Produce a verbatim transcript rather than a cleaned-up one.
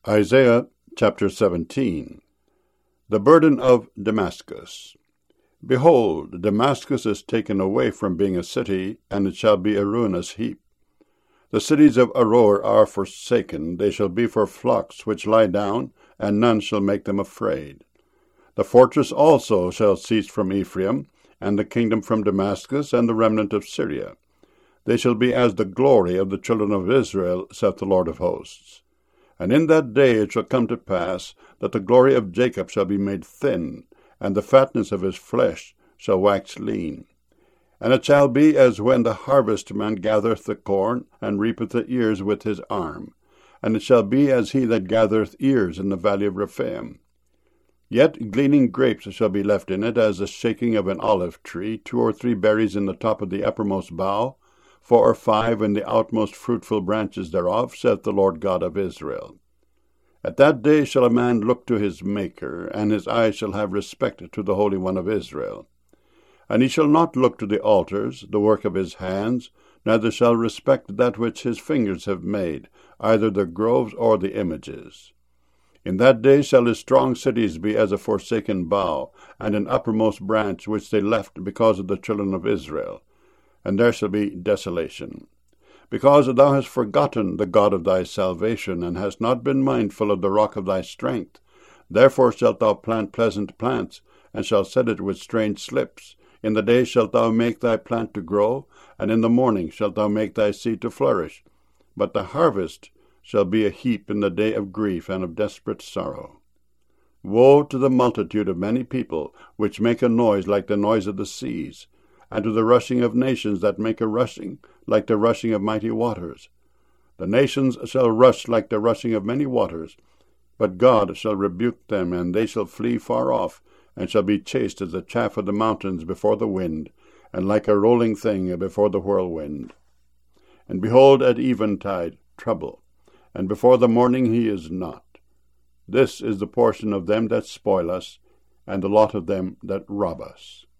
Isaiah chapter seventeen. The burden of Damascus. Behold, Damascus is taken away from being a city, and it shall be a ruinous heap. The cities of Aroer are forsaken, they shall be for flocks which lie down, and none shall make them afraid. The fortress also shall cease from Ephraim, and the kingdom from Damascus, and the remnant of Syria. They shall be as the glory of the children of Israel, saith the Lord of hosts. And in that day it shall come to pass that the glory of Jacob shall be made thin, and the fatness of his flesh shall wax lean. And it shall be as when the harvestman gathereth the corn, and reapeth the ears with his arm. And it shall be as he that gathereth ears in the valley of Rephaim. Yet gleaning grapes shall be left in it, as the shaking of an olive tree, two or three berries in the top of the uppermost bough, four or five in the outmost fruitful branches thereof, saith the Lord God of Israel. At that day shall a man look to his Maker, and his eyes shall have respect to the Holy One of Israel. And he shall not look to the altars, the work of his hands, neither shall respect that which his fingers have made, either the groves or the images. In that day shall his strong cities be as a forsaken bough, and an uppermost branch which they left because of the children of Israel. And there shall be desolation. Because thou hast forgotten the God of thy salvation, and hast not been mindful of the rock of thy strength, therefore shalt thou plant pleasant plants, and shalt set it with strange slips. In the day shalt thou make thy plant to grow, and in the morning shalt thou make thy seed to flourish. But the harvest shall be a heap in the day of grief and of desperate sorrow. Woe to the multitude of many people, which make a noise like the noise of the seas, and to the rushing of nations that make a rushing, like the rushing of mighty waters. The nations shall rush like the rushing of many waters, but God shall rebuke them, and they shall flee far off, and shall be chased as the chaff of the mountains before the wind, and like a rolling thing before the whirlwind. And behold, at eventide, trouble, and before the morning he is not. This is the portion of them that spoil us, and the lot of them that rob us.